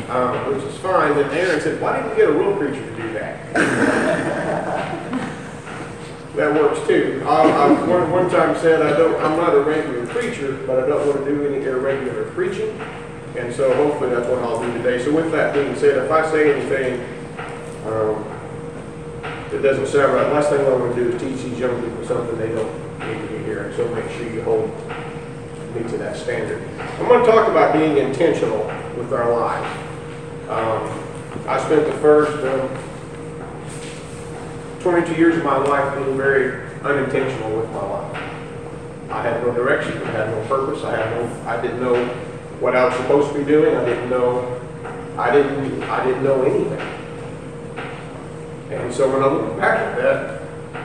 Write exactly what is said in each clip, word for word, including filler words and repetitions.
um, which is fine. Then Aaron said, why didn't you get a real preacher to do that? That works too. I, I one, one time said, I don't, I'm not a regular preacher, but I don't want to do any irregular preaching. And so hopefully that's what I'll do today. So with that being said, if I say anything um, that doesn't sound right, last thing I want to do is teach these young people something they don't need to hear. And so make sure you hold me to that standard. I'm going to talk about being intentional with our lives. Um, I spent the first um, twenty-two years of my life being very unintentional with my life. I had no direction. I had no purpose. I had no. I didn't know what I was supposed to be doing. I didn't know. I didn't. I didn't know anything. And so when I look back at that,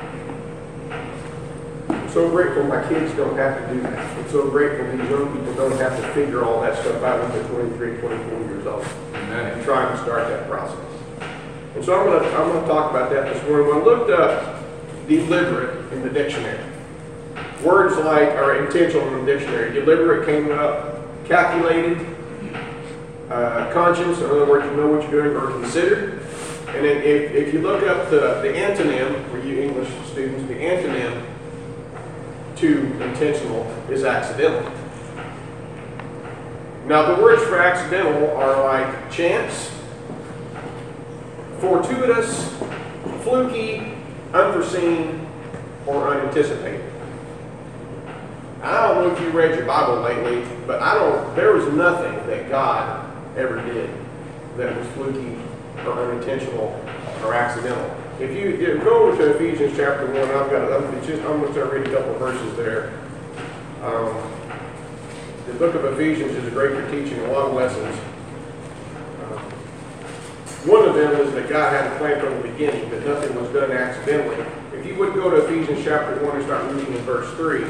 I'm so grateful my kids don't have to do that. I'm so grateful these young people don't have to figure all that stuff out when they're twenty-three, twenty-four years old and trying to start that process. And so I'm going to I'm going to talk about that this morning. When I looked up deliberate in the dictionary, words like are intentional in the dictionary. Deliberate came up, calculated, uh, conscious. In other words, you know what you're doing, or considered. And then if, if you look up the, the antonym, for you English students, the antonym to intentional is accidental. Now the words for accidental are like chance, fortuitous, fluky, unforeseen, or unanticipated. I don't know if you read your Bible lately, but I don't, there was nothing that God ever did that was fluky or unintentional or accidental. If you, if you go over to Ephesians chapter one, I've got, I'm just, I'm going to start reading a couple of verses there. Um, the book of Ephesians is great for teaching a lot of lessons. Um, one of them is that God had a plan from the beginning, that nothing was done accidentally. If you would go to Ephesians chapter one and start reading in verse three,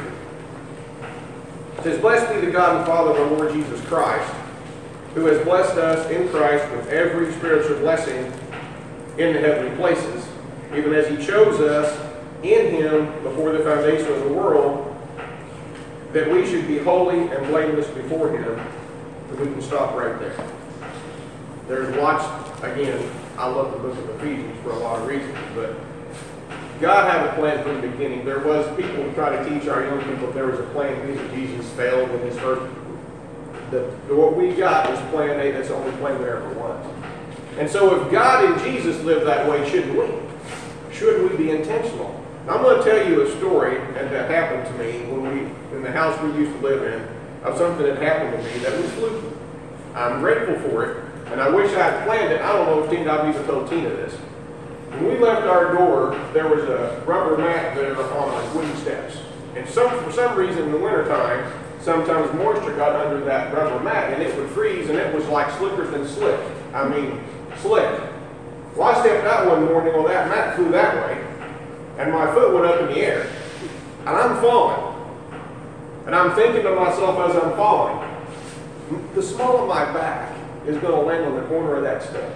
it says, "Blessed be the God and Father of our Lord Jesus Christ, who has blessed us in Christ with every spiritual blessing in the heavenly places, even as he chose us in him before the foundation of the world, that we should be holy and blameless before him." And we can stop right there. There's lots, again, I love the book of Ephesians for a lot of reasons, but God had a plan from the beginning. There was, people who try to teach our young people there was a plan B that Jesus failed in his first. The, what we got is plan A, that's the only plan there ever was. And so if God and Jesus lived that way, shouldn't we? Should we be intentional? Now, I'm going to tell you a story that happened to me when we, in the house we used to live in, of something that happened to me that was fluky. I'm grateful for it, and I wish I had planned it. I don't know if Tina, I've even told Tina this. When we left our door, there was a rubber mat there on our wooden steps. And some, for some reason in the wintertime, sometimes moisture got under that rubber mat and it would freeze, and it was like slicker than slick. I mean, slick. Well, I stepped out one morning, well, that mat flew that way, and my foot went up in the air, and I'm falling. And I'm thinking to myself as I'm falling, the small of my back is going to land on the corner of that step.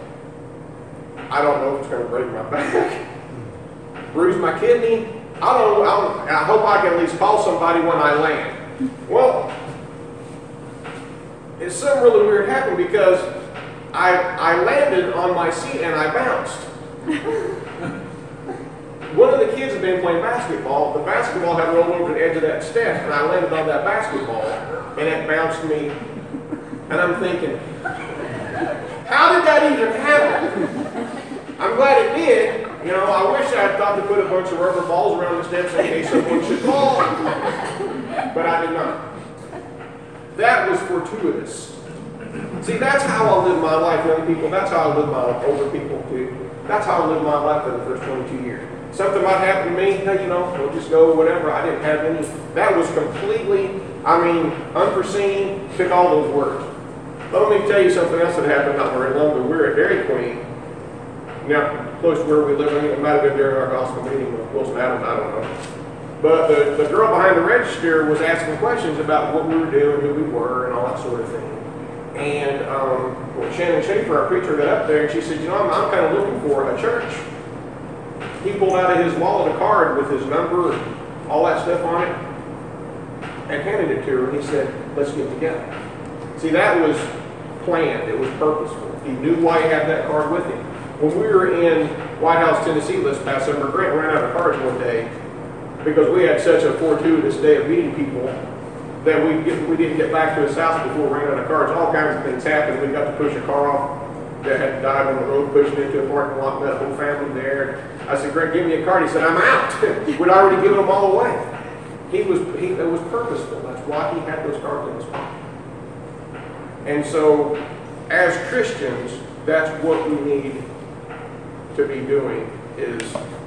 I don't know if it's going to break my back, bruise my kidney. I don't know. I, don't, I hope I can at least call somebody when I land. Well, it's something really weird happened because I, I landed on my seat and I bounced. One of the kids had been playing basketball. The basketball had rolled over the edge of that step, and I landed on that basketball, and it bounced me. And I'm thinking, how did that even happen? I'm glad it did. You know, I wish I had thought to put a bunch of rubber balls around the steps in case someone should fall. But I did not. That was fortuitous. See, that's how I live my life, young people. That's how I live my older people, too. That's how I lived my life for the first twenty-two years. Something might happen to me, hey, you know, we'll just go, whatever. I didn't have any. That was completely, I mean, unforeseen. Pick all those words. But let me tell you something else that happened not very long ago. We were at Dairy Queen. Now, close to where we live, I think it might have been during our gospel meeting with Wilson Adams, I don't know. But the, the girl behind the register was asking questions about what we were doing, who we were, and all that sort of thing. And um, well, Shannon Schaefer, our preacher, got up there, and she said, you know, I'm, I'm kind of looking for a church. He pulled out of his wallet a card with his number and all that stuff on it and handed it to her, and he said, let's get together. See, that was planned. It was purposeful. He knew why he had that card with him. When we were in White House, Tennessee this past summer, Grant ran out of cards one day because we had such a fortuitous day of meeting people that we get, we didn't get back to his house before we ran out of cards. All kinds of things happened. We got to push a car off that had died on the road, pushing into a parking lot, met a whole family there. I said, Greg, give me a card. He said, I'm out. We'd already given them all away. He was, he, it was purposeful. That's why he had those cards in his pocket. And so, as Christians, that's what we need to be doing, is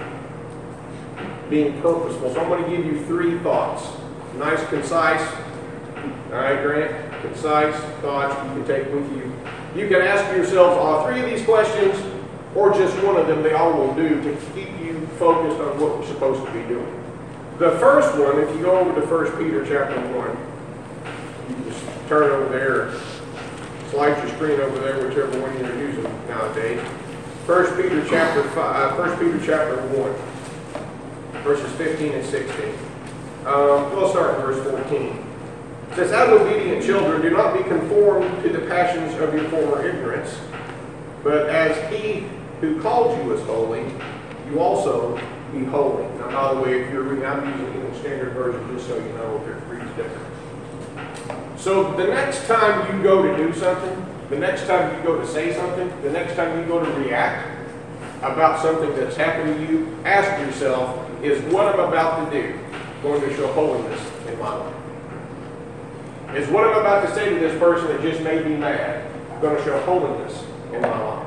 being purposeful. So I'm going to give you three thoughts. Nice, concise. All right, Grant? Concise thoughts you can take with you. You can ask yourself all three of these questions, or just one of them. They all will do to keep you focused on what we're supposed to be doing. The first one, if you go over to First Peter chapter one, you can just turn over there, slide your screen over there, whichever one you're using nowadays. First Peter chapter five, First Peter chapter one, verses fifteen and sixteen. Um, we'll start in verse fourteen. It says, "As obedient children, do not be conformed to the passions of your former ignorance, but as he who called you is holy, you also be holy." Now, by the way, if you're reading, I'm using the English Standard Version just so you know if it reads different. So the next time you go to do something, the next time you go to say something, the next time you go to react about something that's happened to you, ask yourself, is what I'm about to do going to show holiness in my life? Is what I'm about to say to this person that just made me mad going to show holiness in my life?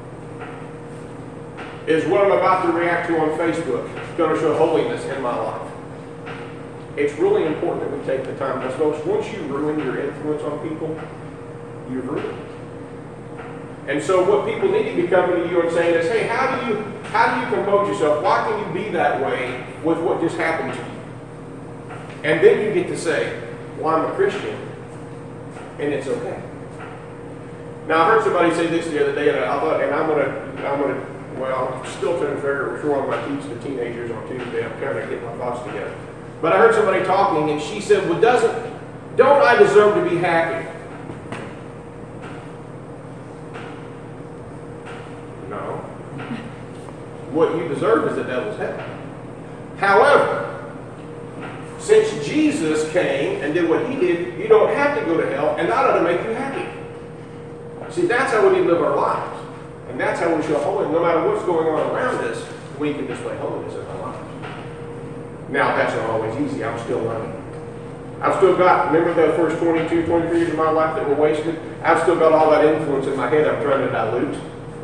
Is what I'm about to react to on Facebook going to show holiness in my life? It's really important that we take the time, because folks, once you ruin your influence on people, you've ruined. And so what people need to be coming to you and saying is, hey, how do you how do you compose yourself? Why can you be that way with what just happened to you? And then you get to say, well, I'm a Christian, and it's okay. Now, I heard somebody say this the other day, and I thought, and I'm gonna, I'm gonna, well, I'm still trying to figure out which one I teach the teenagers on Tuesday. I'm kind of getting my thoughts together. But I heard somebody talking, and she said, well, doesn't, don't I deserve to be happy? No. What you deserve is the devil's hell. However, since Jesus came and did what he did, you don't have to go to hell, and that ought to make you happy. See, that's how we need to live our lives. And that's how we show holiness. No matter what's going on around us, we can display holiness in our lives. Now, that's not always easy. I'm still learning. I've still got, remember the first twenty-two, twenty-three years of my life that were wasted? I've still got all that influence in my head I'm trying to dilute.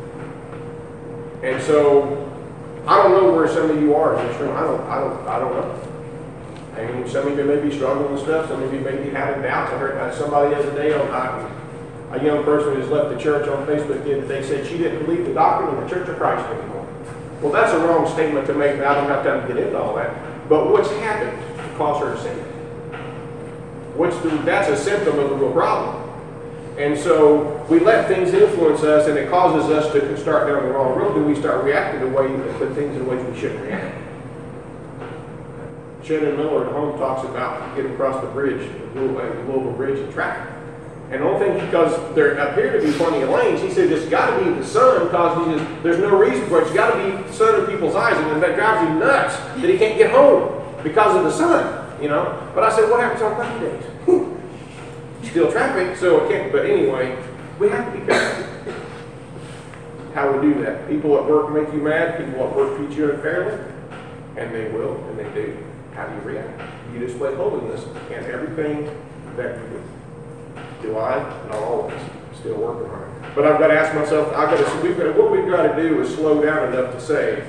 And so, I don't know where some of you are in this room. I don't, I don't, I don't know. I mean, some of you may be struggling with stuff. Some of you may be having doubts. I heard somebody the other day, on, I, a young person who's left the church on Facebook the other day, said she didn't believe the doctrine of the Church of Christ anymore. Well, that's a wrong statement to make, and I don't have time to get into all that. But what's happened to cause her to sin? What's the, that's a symptom of the real problem. And so we let things influence us, and it causes us to start down the wrong road, and we start reacting the way, to things in ways we shouldn't react. Shannon Miller at home talks about getting across the bridge, the Louisville Bridge in traffic. And the only thing, because there appear to be plenty of lanes, he said it's got to be the sun, because he says there's no reason for it. It's got to be the sun in people's eyes, and that drives him nuts that he can't get home because of the sun, you know. But I said, what happens on cloudy days? Still traffic, so it can't. But anyway, we have to be careful how we do that. People at work make you mad. People at work treat you unfairly, and they will, and they do. How do you react? You display holiness in everything that you do. Do I? Not always. Still working on it. But I've got to ask myself, I've got to, we've got, what we've got to do is slow down enough to say,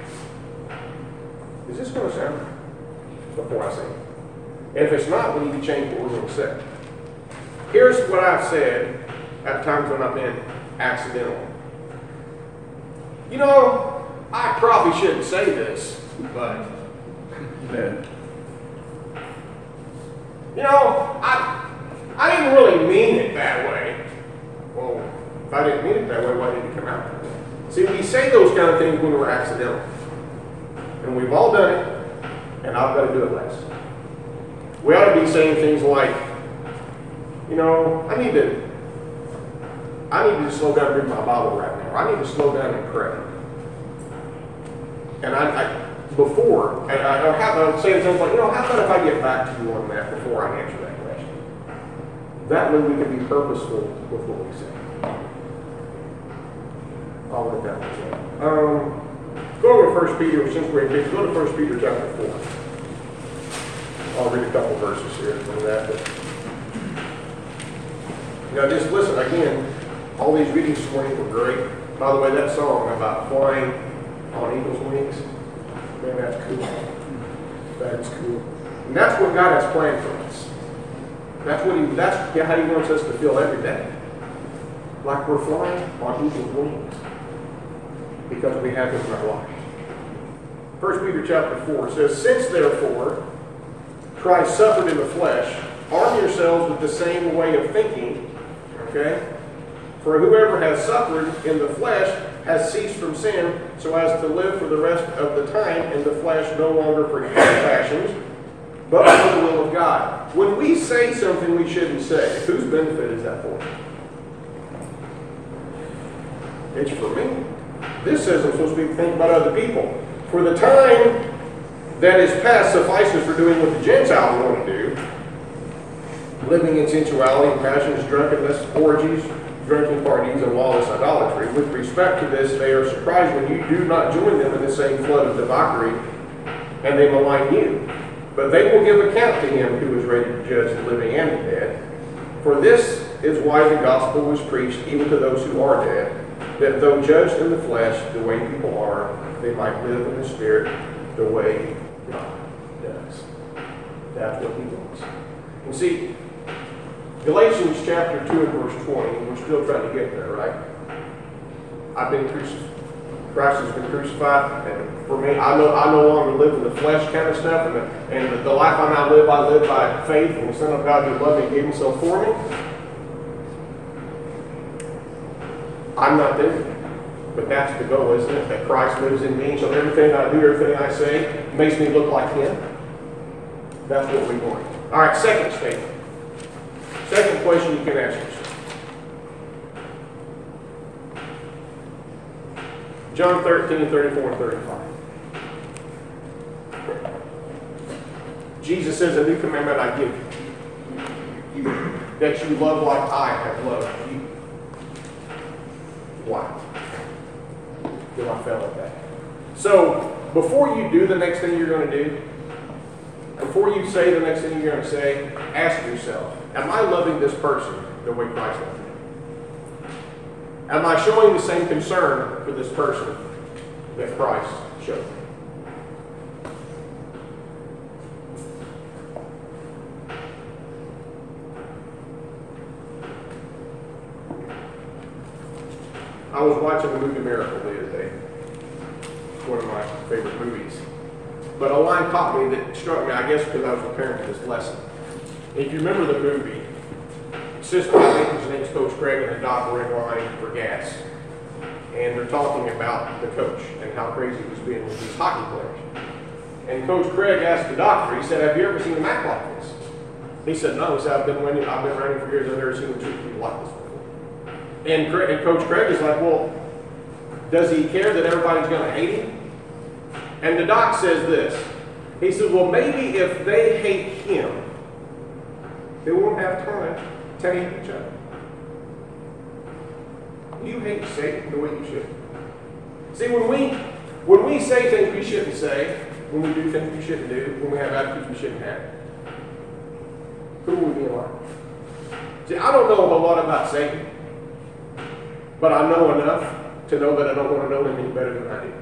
is this going to sound right before I say it? And if it's not, we need to change what we're going to say. Here's what I've said at times when I've been accidental. You know, I probably shouldn't say this, but you know, I I didn't really mean it that way. Well, if I didn't mean it that way, why did it come out that way? See, we say those kind of things when we're accidental. And we've all done it, and I've got to do it less. We ought to be saying things like, you know, I need to I need to just slow down and read my Bible right now. I need to slow down and pray. And I, I before, and I, I have, I'm saying things like, you know, how about if I get back to you on that before I answer that question? That way we can be purposeful with what we say. I'll let that one go. Um, go over to First Peter, since we're in Peter, go to First Peter chapter four. I'll read a couple verses here from that. But now just listen, again, all these readings this morning were great. By the way, that song about flying on eagle's wings, man, that's cool. That is cool. And that's what God has planned for us. That's what He, that's how He wants us to feel every day. Like we're flying on eagle's wings. Because we have Him in our life. First Peter chapter four says, since therefore Christ suffered in the flesh, arm yourselves with the same way of thinking, okay? For whoever has suffered in the flesh has ceased from sin, so as to live for the rest of the time in the flesh, no longer for human passions, but for the will of God. When we say something we shouldn't say, whose benefit is that for? It's for me. This says I'm supposed to be thinking about other people. For the time that is past suffices for doing what the Gentiles want to do, living in sensuality and passions, drunkenness, orgies, drinking parties, and lawless idolatry. With respect to this, they are surprised when you do not join them in the same flood of debauchery, and they malign you. But they will give account to Him who is ready to judge the living and the dead. For this is why the gospel was preached even to those who are dead, that though judged in the flesh the way people are, they might live in the Spirit the way God does. That's what He wants. And see, Galatians chapter two and verse twenty, we're still trying to get there, right? I've been crucified. Christ has been crucified, and for me, I no, I no longer live in the flesh kind of stuff, and, the, and the, the life I now live, I live by faith in the Son of God who loved me and gave Himself for me. I'm not there yet. But that's the goal, isn't it? That Christ lives in me, so everything I do, everything I say, makes me look like Him. That's what we want. All right, second statement. Second question you can ask yourself. John thirteen, thirty-four and thirty-five. Jesus says, a new commandment I give you, that you love like I have loved you. Wow. Do I feel like that? So, before you do the next thing you're going to do, before you say the next thing you're going to say, ask yourself, am I loving this person the way Christ loved me? Am I showing the same concern for this person that Christ showed me? I was watching the movie Miracle the other day. It's one of my favorite movies. But a line caught me that struck me, I guess because I was preparing for this lesson. If you remember the movie, Sister, I think his name's Coach Craig, and the doc were in line for gas. And they're talking about the coach and how crazy he was being with these hockey players. And Coach Craig asked the doctor, he said, have you ever seen him act like this? He said, no. He said, I've been winning, I've been running for years, I've never seen him treat people like this before. And, Craig, and Coach Craig is like, well, does he care that everybody's going to hate him? And the doc says this. He says, well, maybe if they hate him, they won't have time to hate each other. You hate Satan the way you should. See, when we when we say things we shouldn't say, when we do things we shouldn't do, when we have attitudes we shouldn't have, who will we be in line? See, I don't know a lot about Satan, but I know enough to know that I don't want to know him any better than I do.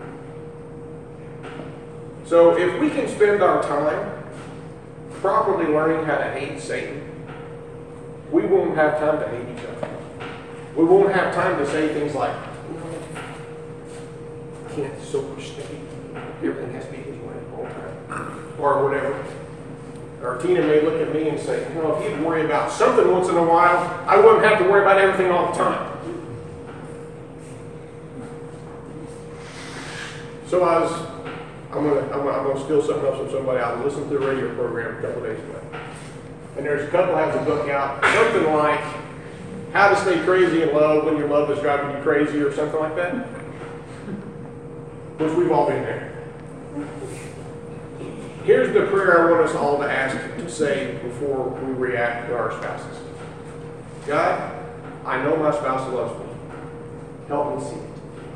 So if we can spend our time properly learning how to hate Satan, we won't have time to hate each other. We won't have time to say things like, no, I can't so much stay. Everything has to be his way all the time. Or whatever. Or Tina may look at me and say, you know, if you'd worry about something once in a while, I wouldn't have to worry about everything all the time. So I was, I'm gonna, I'm gonna, I'm gonna steal something else from somebody. I was listening to a radio program a couple days ago. And there's a couple has a book out, something like how to stay crazy in love when your love is driving you crazy or something like that. Which we've all been there. Here's the prayer I want us all to ask, to say before we react to our spouses. God, I know my spouse loves me. Help me see it.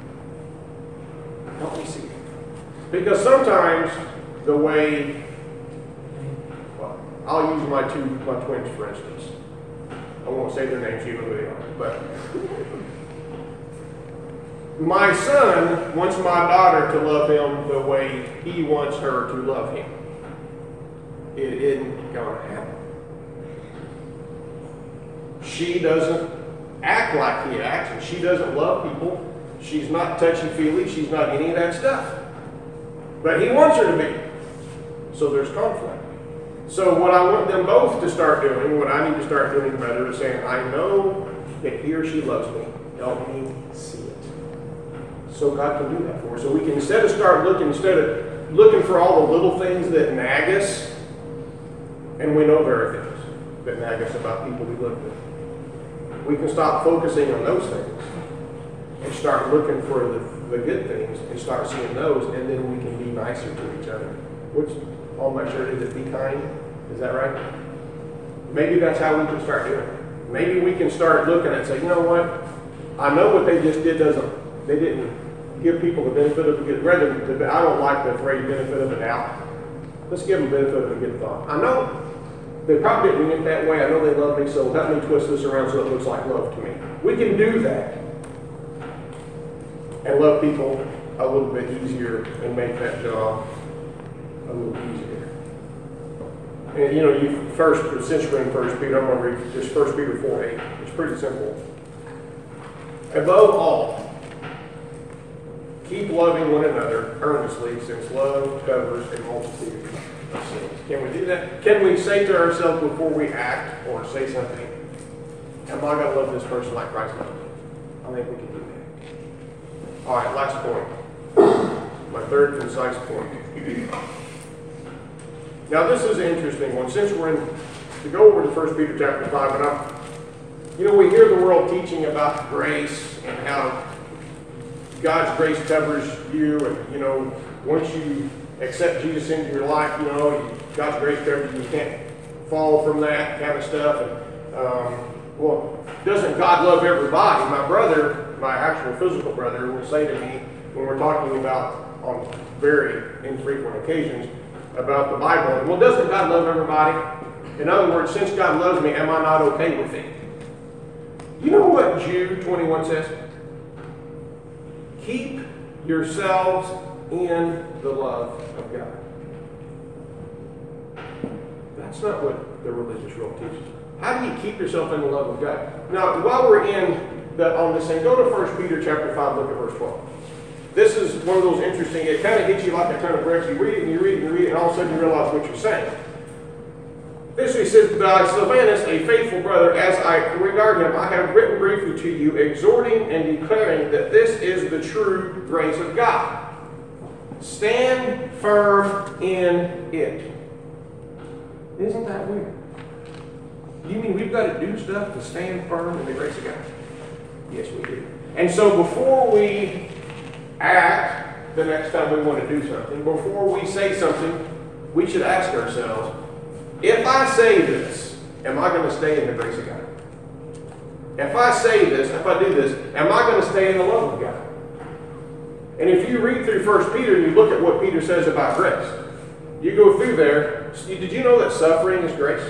Help me see it. Because sometimes the way, well, I'll use my two, my twins for instance. I won't say their names, you know who they are, but my son wants my daughter to love him the way he wants her to love him. It isn't going to happen. She doesn't act like he acts, and she doesn't love people. She's not touchy-feely. She's not any of that stuff. But he wants her to be. So there's conflict. So what I want them both to start doing, what I need to start doing better, is saying, I know that he or she loves me. Help me see it. So God can do that for us. So we can, instead of start looking, instead of looking for all the little things that nag us, and we know there are things that nag us about people we live with, we can stop focusing on those things and start looking for the, the good things and start seeing those, and then we can be nicer to each other. Which, on my shirt, is it be kind? Is that right? Maybe that's how we can start doing it. Maybe we can start looking and say, you know what? I know what they just did doesn't, they didn't give people the benefit of a good, rather, I don't like the phrase benefit of a doubt. Let's give them the benefit of a good thought. I know they probably didn't mean it that way. I know they love me, so help me twist this around so it looks like love to me. We can do that and love people a little bit easier and make that job a little easier. And you know, you first, since we're in First Peter, I'm going to read just First Peter four eight. It's pretty simple. Above all, keep loving one another earnestly, since love covers a multitude of sins. Can we do that? Can we say to ourselves before we act or say something, am I going to love this person like Christ loved me? I think we can do that. All right, last point. My third concise point. Now, this is an interesting one. Since we're in, to go over to First Peter chapter five, and I'm, you know, we hear the world teaching about grace and how God's grace covers you, and, you know, once you accept Jesus into your life, you know, God's grace covers you. You can't fall from that kind of stuff. And, um, well, doesn't God love everybody? My brother, my actual physical brother, will say to me when we're talking about, on very infrequent occasions, about the Bible, well, doesn't God love everybody? In other words, since God loves me, am I not okay with it? You know what Jude twenty-one says? Keep yourselves in the love of God. That's not what the religious world teaches. How do you keep yourself in the love of God? Now, while we're in the, on this thing, go to First Peter chapter five, look at verse twelve. This is one of those interesting, it kind of hits you like a ton of bricks. You read it and you read it and you read it, and all of a sudden you realize what you're saying. This he says, by Silvanus, a faithful brother, as I regard him, I have written briefly to you, exhorting and declaring that this is the true grace of God. Stand firm in it. Isn't that weird? You mean we've got to do stuff to stand firm in the grace of God? Yes, we do. And so before we act the next time we want to do something, before we say something, we should ask ourselves, if I say this, am I going to stay in the grace of God? If I say this, if I do this, am I going to stay in the love of God? And if you read through First Peter and you look at what Peter says about grace, you go through there, did you know that suffering is grace?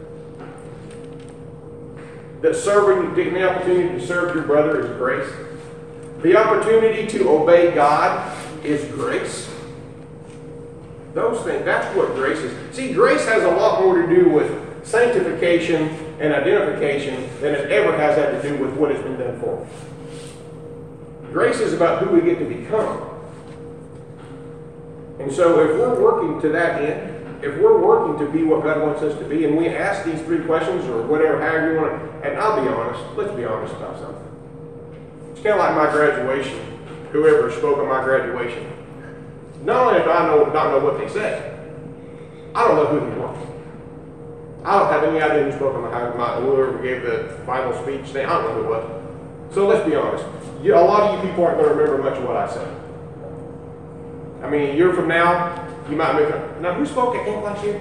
That serving, getting the opportunity to serve your brother is grace? The opportunity to obey God is grace. Those things, that's what grace is. See, grace has a lot more to do with sanctification and identification than it ever has had to do with what has been done for us. Grace is about who we get to become. And so if we're working to that end, if we're working to be what God wants us to be, and we ask these three questions or whatever, however you want to, and I'll be honest, let's be honest about something. It's kind of like my graduation. Whoever spoke at my graduation. Not only do I know, not know what they said, I don't know who they were. I don't have any idea who spoke on the high, whoever gave the final speech. I don't know who it was. So let's be honest. You, a lot of you people aren't going to remember much of what I said. I mean, a year from now, you might make a, now who spoke at camp last year?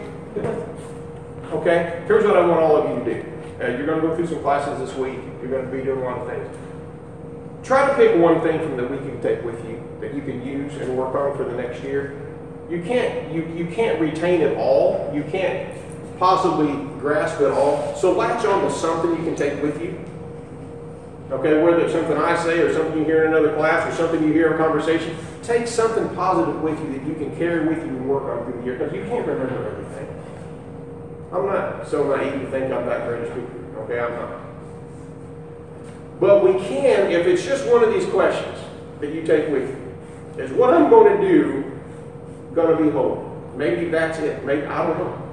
Okay, here's what I want all of you to do. Uh, you're going to go through some classes this week. You're going to be doing a lot of things. Try to pick one thing from the week you can take with you that you can use and work on for the next year. You can't, you, you can't retain it all. You can't possibly grasp it all. So latch on to something you can take with you. Okay, whether it's something I say or something you hear in another class or something you hear in conversation, take something positive with you that you can carry with you and work on through the year, because you can't remember everything. I'm not so naive to think I'm that great a speaker. Okay, I'm not. But we can, if it's just one of these questions that you take with you, is what I'm going to do going to be holy? Maybe that's it. Maybe, I don't know.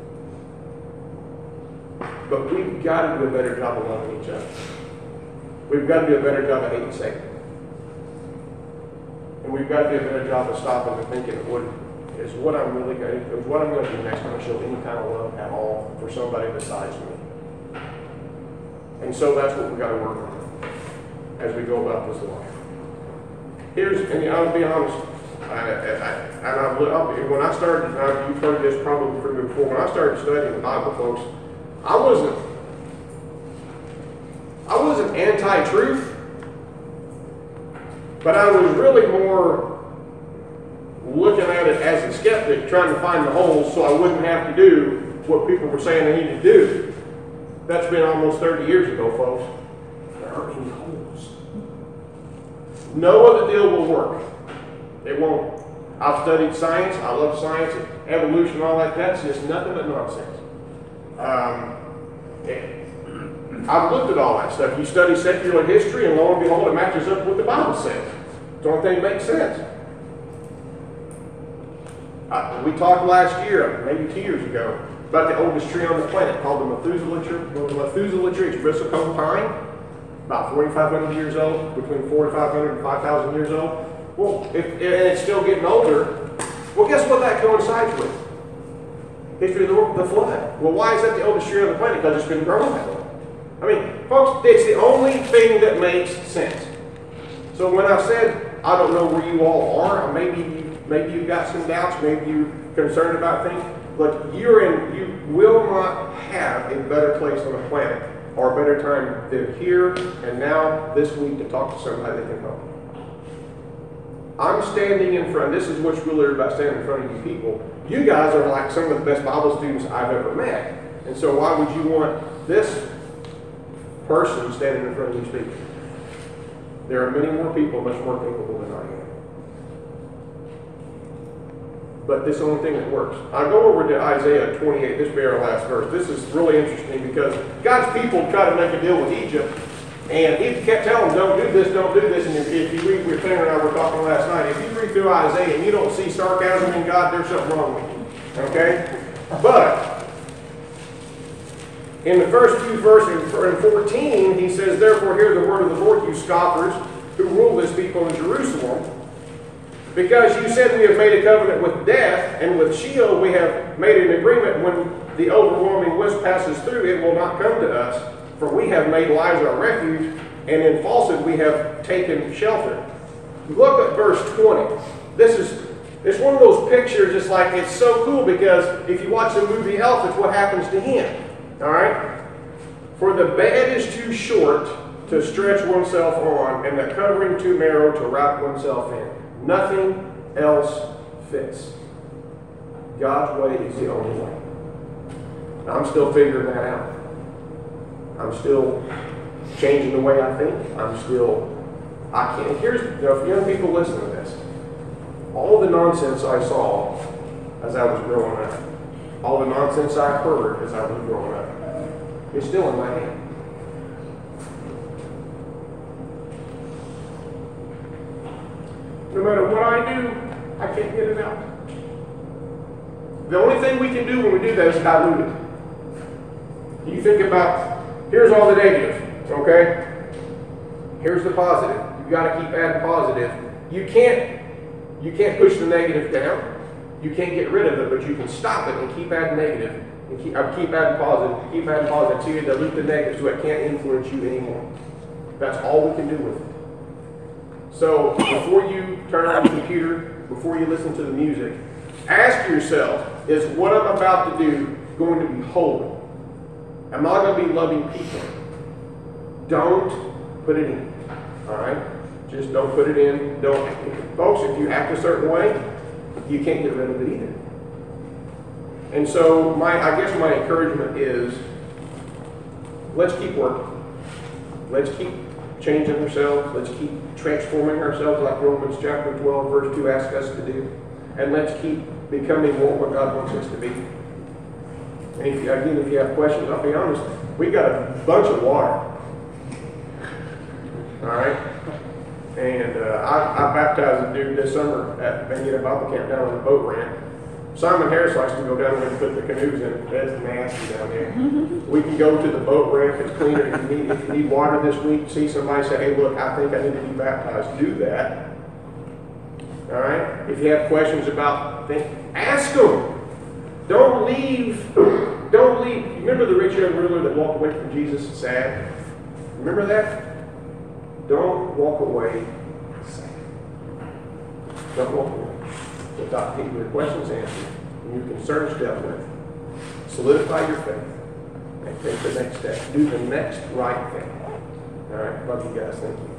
But we've got to do a better job of loving each other. We've got to do a better job of hating Satan. And we've got to do a better job of stopping and thinking, what is what I'm really going to, is what I'm going to do next time I show any kind of love at all for somebody besides me. And so that's what we've got to work on as we go about this life. Here's, and I'll be honest, I, I, I, and I've, I'll be, when I started, now you've heard this probably from me before, when I started studying the Bible, folks, I wasn't I wasn't anti-truth, but I was really more looking at it as a skeptic, trying to find the holes so I wouldn't have to do what people were saying they needed to do. That's been almost thirty years ago, folks. There aren't any holes. No other deal will work. It won't. I've studied science. I love science, evolution, all that. That's just nothing but nonsense. Um, yeah. I've looked at all that stuff. You study secular history, and lo and behold, it matches up with what the Bible says. Don't think it makes sense. Uh, we talked last year, maybe two years ago, about the oldest tree on the planet called the Methuselah tree. The Methuselah tree. It's bristlecone pine, about forty-five hundred years old, between forty-five hundred and five thousand years old. Well, if, and it's still getting older. Well, guess what that coincides with? History of the, the flood. Well, why is that the oldest tree on the planet? Because it's been growing that way. I mean, folks, it's the only thing that makes sense. So when I said, I don't know where you all are, or maybe you, maybe you've got some doubts, maybe you're concerned about things, but you're in, you will not have a better place on the planet or a better time than here and now this week to talk to somebody that can help. I'm standing in front, this is what's really about standing in front of you people. You guys are like some of the best Bible students I've ever met. And so why would you want this person standing in front of you speaking? There are many more people much more capable than I am. But this is the only thing that works. I go over to Isaiah twenty-eight, this will be our last verse. This is really interesting because God's people tried to make a deal with Egypt, and he kept telling them, don't do this, don't do this. And if, if you read, we Tanner and I were talking last night, if you read through Isaiah and you don't see sarcasm in God, there's something wrong with you. Okay? But in the first few verses, in fourteen, he says, therefore hear the word of the Lord, you scoffers, who rule this people in Jerusalem. Because you said we have made a covenant with death, and with Sheol we have made an agreement. When the overwhelming wisp passes through, it will not come to us. For we have made lies our refuge, and in falsehood we have taken shelter. Look at verse twenty. This is it's one of those pictures, it's like, it's so cool because if you watch the movie Elf, it's what happens to him. All right? For the bed is too short to stretch oneself on, and the covering too narrow to wrap oneself in. Nothing else fits. God's way is the only way. I'm still figuring that out. I'm still changing the way I think. I'm still, I can't, here's, you know, if young people listen to this, all the nonsense I saw as I was growing up, all the nonsense I heard as I was growing up, is still in my hand. No matter what I do, I can't get it out. The only thing we can do when we do that is dilute it. You think about, here's all the negative, okay? Here's the positive. You've got to keep adding positive. You can't, you can't push the negative down. You can't get rid of it, but you can stop it and keep adding negative. And keep, I keep adding positive, keep adding positive. See, dilute the negative so it can't influence you anymore. That's all we can do with it. So before you turn on the computer, before you listen to the music, ask yourself, is what I'm about to do going to be holy? Am I going to be loving people? Don't put it in. All right? Just don't put it in. Don't, folks, if you act a certain way, you can't get rid of it either. And so my, I guess my encouragement is, let's keep working. Let's keep changing ourselves. Let's keep transforming ourselves like Romans chapter twelve, verse two asks us to do. And let's keep becoming more what God wants us to be. And if you, again, if you have questions, I'll be honest, we got a bunch of water. All right? And uh, I, I baptized a dude this summer at Benita Bible Camp down on the boat ramp. Simon Harris likes to go down there and put the canoes in. That's nasty down there. We can go to the boat ramp. It's cleaner. If you need, if you need water this week, see somebody say, hey, look, I think I need to be baptized. Do that. All right? If you have questions about things, ask them. Don't leave. Don't leave. Remember the rich young ruler that walked away from Jesus sad? Remember that? Don't walk away sad. Don't walk away without getting your questions answered and your concerns dealt with. Solidify your faith and take the next step. Do the next right thing. All right. Love you guys. Thank you.